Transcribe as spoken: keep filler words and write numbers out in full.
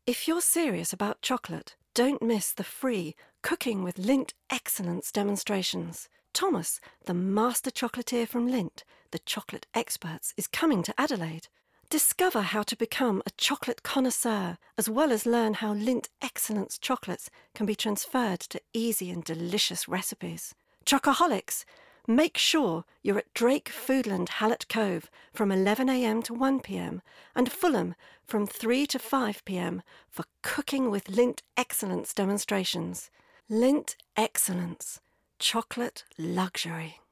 If you're serious about chocolate, don't miss the free Cooking with Lindt Excellence demonstrations. Thomas, the master chocolatier from Lindt, the chocolate experts, is coming to Adelaide. Discover how to become a chocolate connoisseur, as well as learn how Lindt Excellence chocolates can be transferred to easy and delicious recipes. Chocoholics, make sure you're at Drake Foodland Hallett Cove from eleven a m to one p m and Fulham from three to five p m for Cooking with Lindt Excellence demonstrations. Lindt Excellence. Chocolate luxury.